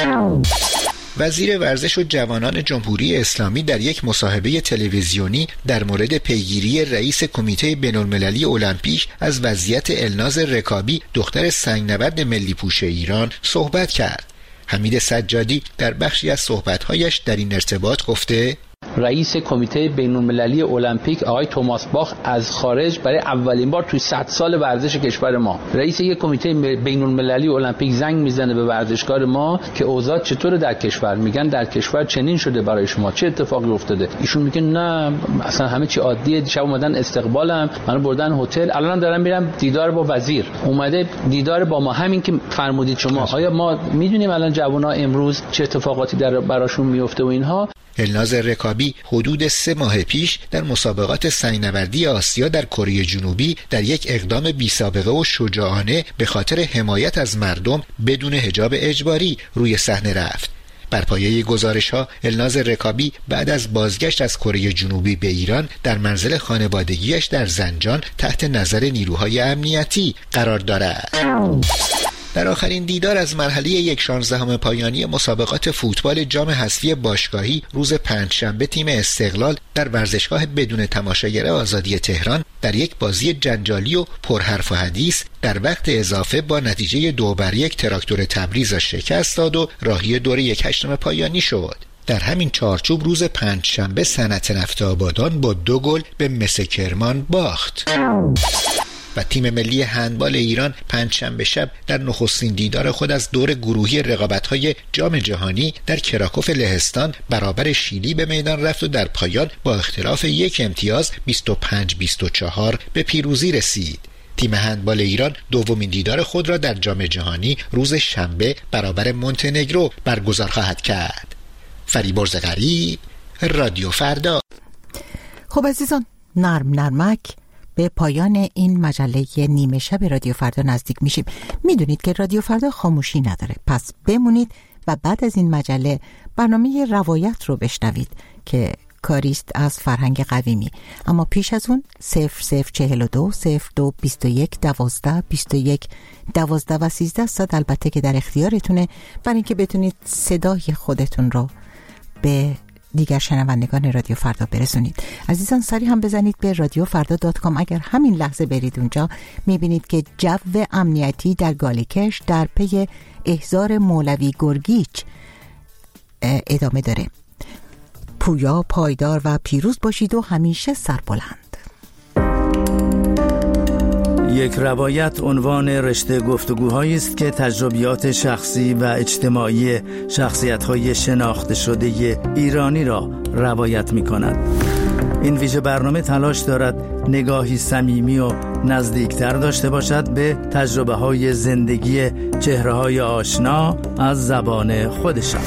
وزیر ورزش و جوانان جمهوری اسلامی در یک مصاحبه تلویزیونی در مورد پیگیری رئیس کمیته بین‌المللی المپیک از وضعیت الناز رکابی دختر سنگنورد ملی پوش ایران صحبت کرد. حمید سجادی در بخشی از صحبت‌هایش در این ارتباط گفته: رئیس کمیته بین‌المللی المپیک آقای توماس باخ از خارج برای اولین بار توی صد سال ورزش کشور ما، رئیس یک کمیته بین‌المللی المپیک زنگ میزنه به ورزشکار ما که اوضاع چطوره در کشور. میگن در کشور چنین شده برای شما، چه اتفاقی افتاده؟ ایشون میگه نه اصلا همه چی عادیه. دیشب اومدن استقبالم، منو بردن هتل، الان دارم میرم دیدار با وزیر. اومده دیدار با ما، همین که فرمودید شما. آیا ما میدونیم الان جوونا امروز چه اتفاقاتی در براشون میفته و اینها؟ الناز رکابی حدود سه ماه پیش در مسابقات سنگنوردی آسیا در کره جنوبی در یک اقدام بی سابقه و شجاعانه به خاطر حمایت از مردم بدون حجاب اجباری روی صحنه رفت. بر پایه گزارش‌ها الناز رکابی بعد از بازگشت از کره جنوبی به ایران در منزل خانوادگیش در زنجان تحت نظر نیروهای امنیتی قرار دارد. در آخرین دیدار از مرحله یک شانزدهم پایانی مسابقات فوتبال جام حذفی باشگاهی روز پنجشنبه تیم استقلال در ورزشگاه بدون تماشاگر آزادی تهران در یک بازی جنجالی و پرحرف و حدیث در وقت اضافه با نتیجه دو بر یک تراکتور تبریز را شکست داد و راهی دور یک هشتم پایانی شد. در همین چارچوب روز پنجشنبه صنعت نفت آبادان با دو گل به مس کرمان باخت. و تیم ملی هندبال ایران پنجشنبه شب در نخستین دیدار خود از دور گروهی رقابت‌های جام جهانی در کراکوف لهستان برابر شیلی به میدان رفت و در پایان با اختلاف یک امتیاز بیست و پنج بیست و چهار به پیروزی رسید. تیم هندبال ایران دومین دیدار خود را در جام جهانی روز شنبه برابر مونتنگرو برگزار خواهد کرد. فریبرز غریب، رادیو فردا. خب عزیزان، نرم نرمک به پایان این مجله نیمه شب رادیو فردا نزدیک میشیم. میدونید که رادیو فردا خاموشی نداره، پس بمونید و بعد از این مجله برنامه روایت رو بشنوید که کاریست از فرهنگ قویمی. اما پیش از اون صفر صفر چهل و دو صفر دو بیست و یک دوازده بیست و یک دوازده و سیزده صد البته که در اختیارتونه برای اینکه بتونید صدای خودتون رو به دیگر شنوندگان رادیو فردا برسونید. عزیزان سری هم بزنید به رادیو فردا دات کام. اگر همین لحظه برید اونجا میبینید که جو امنیتی در گالیکش در پی احضار مولوی گرگیچ ادامه داره. پویا، پایدار و پیروز باشید و همیشه سربلند. یک روایت عنوان رشته گفتگوهایی است که تجربیات شخصی و اجتماعی شخصیت‌های شناخته شده ایرانی را روایت می‌کند. این ویژه برنامه تلاش دارد نگاهی صمیمی و نزدیکتر داشته باشد به تجربه‌های زندگی چهره‌های آشنا از زبان خودشان.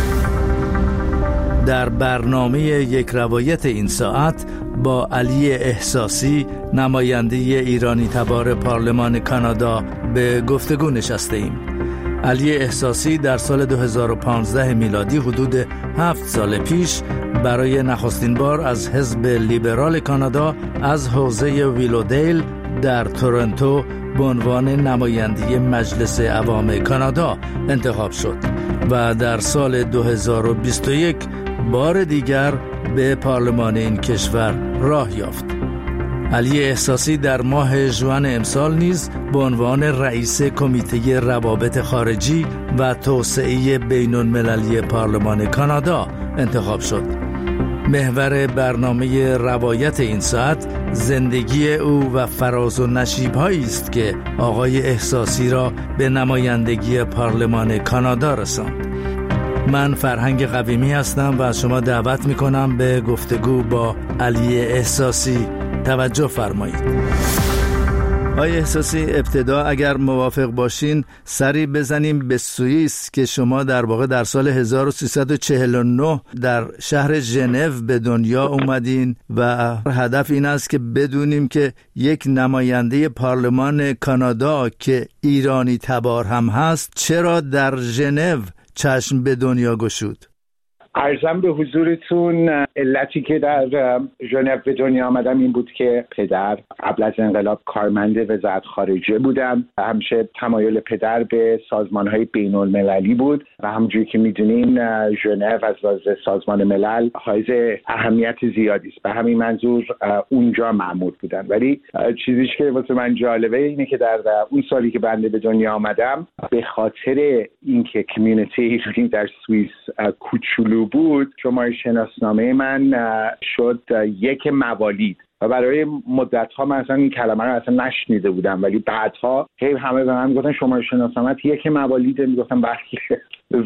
در برنامه یک روایت این ساعت با علی احساسی، نماینده ایرانی تبار پارلمان کانادا، به گفتگو نشسته ایم. علی احساسی در سال دو هزار و پانزده میلادی حدود هفت سال پیش برای نخستین بار از حزب لیبرال کانادا از حوزه ویلودیل در تورنتو به عنوان نماینده مجلس عوام کانادا انتخاب شد و در سال دو هزار و بیست و یک بار دیگر به پارلمان این کشور راه یافت. علی احساسی در ماه ژوئن امسال نیز به عنوان رئیس کمیته روابط خارجی و توسعه بین المللی پارلمان کانادا انتخاب شد. محور برنامه روایت این ساعت زندگی او و فراز و نشیب‌هایی است که آقای احساسی را به نمایندگی پارلمان کانادا رساند. من فرهنگ قویمی هستم و از شما دعوت می‌کنم به گفتگو با علی احساسی توجه فرمایید. آقای احساسی، ابتدا اگر موافق باشین سری بزنیم به سوئیس که شما در واقع در سال هزار و سیصد و چهل و نه در شهر ژنو به دنیا اومدین و هدف این است که بدونیم که یک نماینده پارلمان کانادا که ایرانی تبار هم هست چرا در ژنو چشم به دنیا گشود. عرضم به حضورتون علتی که در ژنو به دنیا آمدم این بود که پدر قبل از انقلاب کارمند وزارت خارجه بودم. همیشه تمایل پدر به سازمان‌های بین‌المللی بود و همونجوری که می‌دونین ژنو از لحاظ سازمان ملل حائز اهمیت زیادی است. به همین منظور اونجا مأمور بودم. ولی چیزیش که واسه من جالبه اینه که در اون سالی که بنده به دنیا آمدم به خاطر اینکه کمیونیتی ایرانی در سوئیس کوچولو بود، شماره شناسنامه من شد یک موالید و برای مدت ها من اصلا این کلمه رو اصلا نشنیده بودم، ولی بعدها هی همه به من گفتن شماره شناسنامه یک موالید، میگفتم برخیه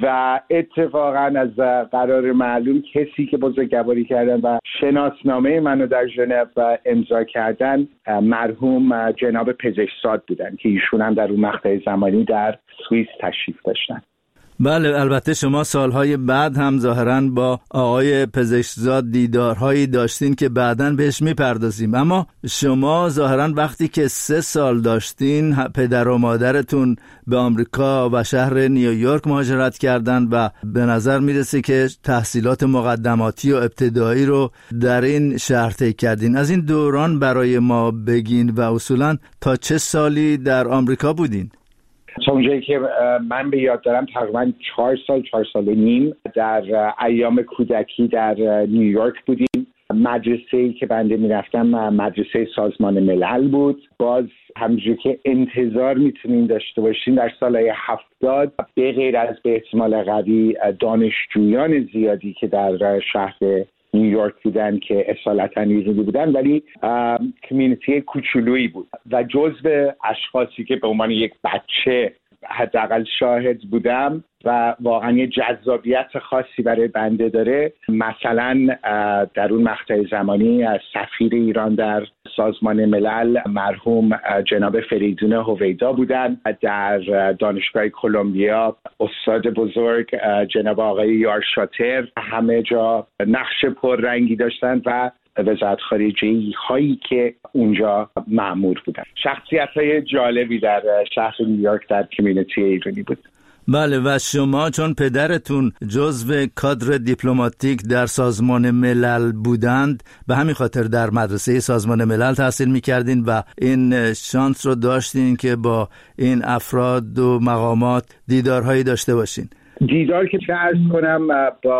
و اتفاقا از قرار معلوم کسی که بزرگواری کردن و شناسنامه منو در ژنو امضا کردن مرحوم جناب پزشکزاد بودن که ایشون هم در اون مقطع زمانی در سوئیس تشریف داشتن. بله، البته شما سالهای بعد هم ظاهراً با آقای پزشکزاد دیدارهایی داشتین که بعداً بهش میپردازیم، اما شما ظاهراً وقتی که سه سال داشتین پدر و مادرتون به آمریکا و شهر نیویورک مهاجرت کردن و به نظر میرسه که تحصیلات مقدماتی و ابتدایی رو در این شهر طی کردین. از این دوران برای ما بگین و اصولاً تا چه سالی در آمریکا بودین؟ تا اونجایی که من به یاد دارم تقریبا چهار سال چهار سال و نیم در ایام کودکی در نیویورک بودیم. مدرسه‌ای که بنده میرفتم مدرسه سازمان ملل بود. باز همونجوری که انتظار میتونین داشته باشین در سالهای هفتاد به غیر از به احتمال قوی دانشجویان زیادی که در شهر نیویورک بودن که اصالتا ایرانی بودن، ولی کمیونیتی کوچولویی بود و جزو اشخاصی که به عنوان یک بچه حداقل شاهد بودم و واقعا یه جذابیت خاصی برای بنده داره. مثلا در اون مقطع زمانی سفیر ایران در سازمان ملل مرحوم جناب فریدون هویدا بودن، در دانشگاه کلمبیا استاد بزرگ جناب آقای یار شاتر همه جا نقش پررنگی داشتن و وزارت خارجه هایی که اونجا مأمور بودن. شخصیت های جالبی در شهر نیویورک در کمیونیتی ایرانی بود. بله، و شما چون پدرتون جزو کادر دیپلماتیک در سازمان ملل بودند به همین خاطر در مدرسه سازمان ملل تحصیل میکردین و این شانس رو داشتین که با این افراد و مقامات دیدارهایی داشته باشین. دیدار که چه عرض کنم با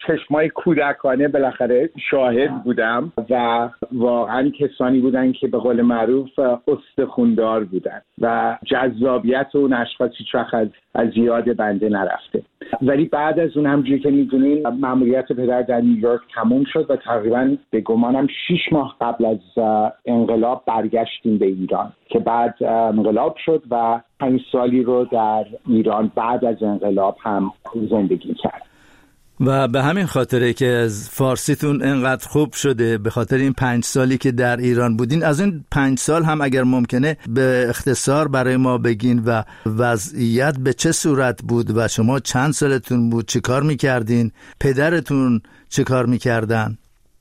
چشمای کودکانه بالاخره شاهد بودم و واقعا کسانی بودن که به قول معروف استخوندار بودن و جذابیت اون اشخاص هیچ وقت از, از یاد بنده نرفته. ولی بعد از اون همونجوری که میدونین مأموریت پدر در نیویورک تموم شد و تقریبا به گمانم شیش ماه قبل از انقلاب برگشتیم به ایران که بعد انقلاب شد و پنج سالی رو در ایران بعد از انقلاب هم زندگی کرد. و به همین خاطره که از فارسیتون انقدر خوب شده، به خاطر این پنج سالی که در ایران بودین، از این پنج سال هم اگر ممکنه به اختصار برای ما بگین و وضعیت به چه صورت بود و شما چند سالتون بود، چه کار میکردین، پدرتون چه کار میکردن؟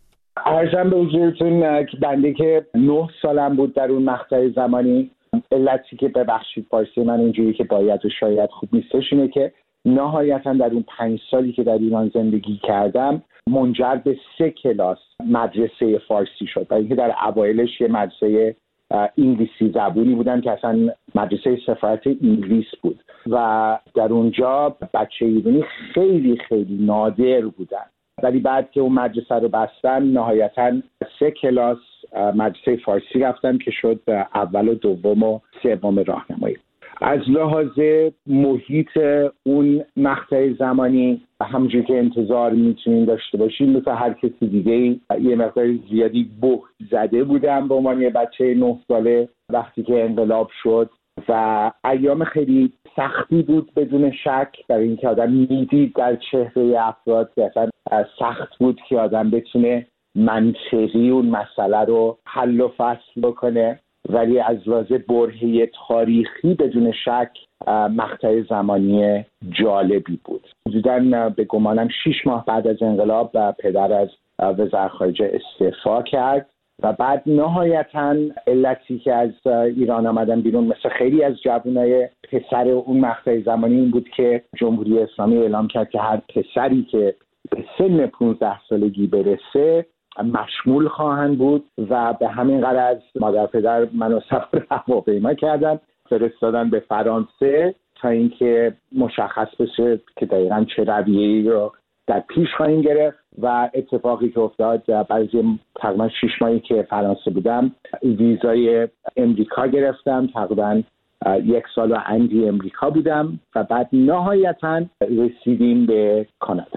عرضم به حضورتون که بنده که نه سالم بود در اون مقطع زمانی، علتی که ببخشید فارسی من اینجوری که باید و شاید خوب نیستش اینه که نهایتا در اون پنج سالی که در ایران زندگی کردم منجر به سه کلاس مدرسه فارسی شد و اینکه در اوایلش یه مدرسه انگلیسی زبونی بودن که اصلا مدرسه سفارت انگلیس بود و در اونجا بچه ایرانی خیلی خیلی نادر بودن، ولی بعد که اون مدرسه رو بستن نهایتا سه کلاس مدرسه فارسی رفتم که شد اول و دوم و سوم راهنمایی. از لحاظ محیط اون مقطع زمانی همونجوری که انتظار میتونین داشته باشین مثل هر کسی دیگه یه مقدار زیادی بهت زده بودم به عنوان یه بچه نه ساله وقتی که انقلاب شد و ایام خیلی سختی بود بدون شک، برای اینکه آدم میدید در چهره افراد که اصلا سخت بود که آدم بتونه منطقی اون مسئله رو حل و فصل بکنه، ولی از لحاظ برهه تاریخی بدون شک مقطع زمانی جالبی بود. حدوداً به گمانم شیش ماه بعد از انقلاب پدر از وزارت خارجه استعفا کرد و بعد نهایتاً علتی که از ایران آمدن بیرون مثل خیلی از جوانای پسر اون مقطع زمانی این بود که جمهوری اسلامی اعلام کرد که هر پسری که به سن پانزده سالگی برسه مشمول خواهند بود و به همین غرض مادر پدر منو سفر هواپیما کردن فرستادن به فرانسه تا اینکه مشخص بشه که دقیقاً چه رویه‌ای رو در پیش خواهیم گرفت و اتفاقی که افتاد بعد از تقریباً شش ماهی که فرانسه بودم ویزای امریکا گرفتم، تقریباً یک سال و اندی امریکا بودم و بعد نهایتاً رسیدیم به کانادا.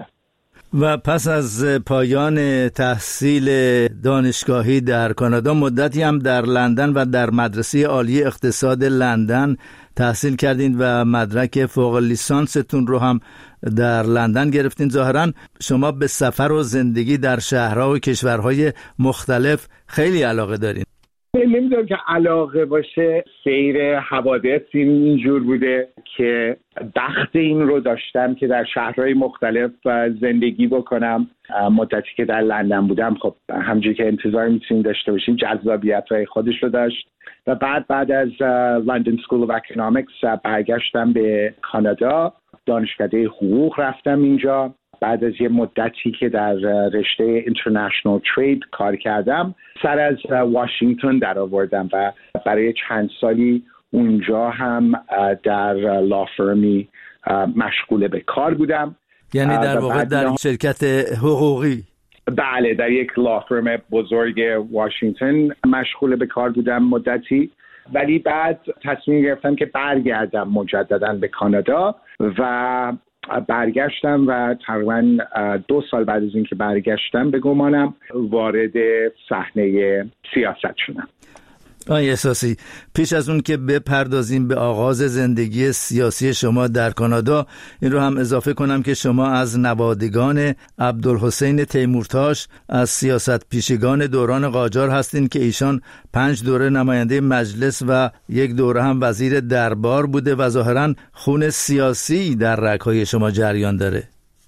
و پس از پایان تحصیل دانشگاهی در کانادا مدتی هم در لندن و در مدرسه عالی اقتصاد لندن تحصیل کردین و مدرک فوق لیسانستون رو هم در لندن گرفتین. ظاهراً شما به سفر و زندگی در شهرها و کشورهای مختلف خیلی علاقه دارین. نمیدونم که علاقه باشه، سیر حوادث اینجور بوده که بخت این رو داشتم که در شهرهای مختلف زندگی بکنم. مدتی که در لندن بودم خب همونجوری که انتظار میتونید داشته باشین جذابیت‌های خودش رو داشت و بعد بعد از لندن سکول اف اکونومیکس برگشتم به کانادا، دانشکده حقوق رفتم اینجا. بعد از یه مدتی که در رشته اینترنشنال ترید کار کردم سر از واشنگتن در آوردم و برای چند سالی اونجا هم در لافرمی مشغول به کار بودم. یعنی در واقع در شرکت حقوقی؟ بله، در یک لافرم بزرگ واشنگتن مشغول به کار بودم مدتی، ولی بعد تصمیم گرفتم که برگردم مجددا به کانادا و برگشتم و تقریبا دو سال بعد از اینکه برگشتم به گمانم وارد صحنه سیاست شدم. آقای احساسی، پیش از اون که بپردازیم به آغاز زندگی سیاسی شما در کانادا، این رو هم اضافه کنم که شما از نوادگان عبدالحسین تیمورتاش از سیاست پیشگان دوران قاجار هستین که ایشان پنج دوره نماینده مجلس و یک دوره هم وزیر دربار بوده و ظاهراً خون سیاسی در رگ‌های شما جریان داره.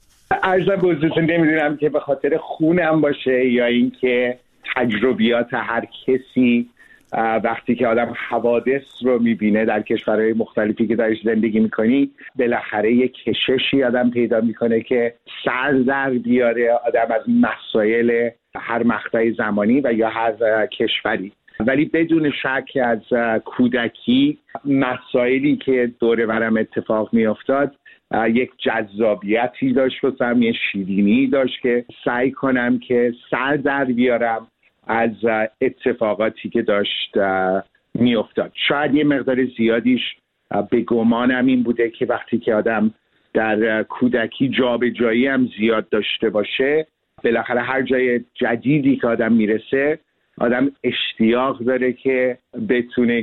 عرضم به حضورتون نمیدونم که به خاطر خونم باشه یا اینکه تجربیات هر کسی وقتی که آدم حوادث رو میبینه در کشورهای مختلفی که درش زندگی میکنی بالاخره یک کششی آدم پیدا میکنه که سر در بیاره آدم از مسائل هر مقطع زمانی و یا هر کشوری. ولی بدون شک از کودکی مسائلی که دور برم اتفاق میافتاد یک جذابیتی داشت واسم، یه شیرینی داشت که سعی کنم که سر در بیارم از اتفاقاتی که داشت میافتاد. شاید یه مقدار زیادیش به گمانم این بوده که وقتی که آدم در کودکی جابجایی هم زیاد داشته باشه، بالاخره هر جای جدیدی که آدم میرسه آدم اشتیاق داره که بتونه